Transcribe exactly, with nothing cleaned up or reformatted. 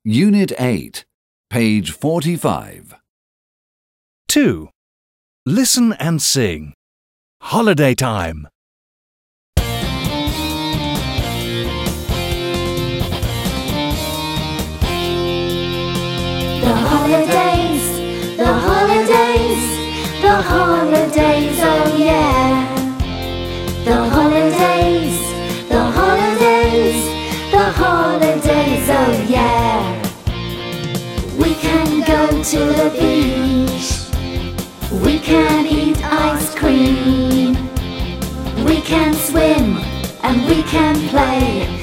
Unit eight, page forty-five. two. Listen and sing. Holiday time. The holidays, the holidays, the holidays, oh yeah. The holidays, the holidays, the holidays, oh yeah. We can go to the beach, we can eat ice cream, we can swim and we can play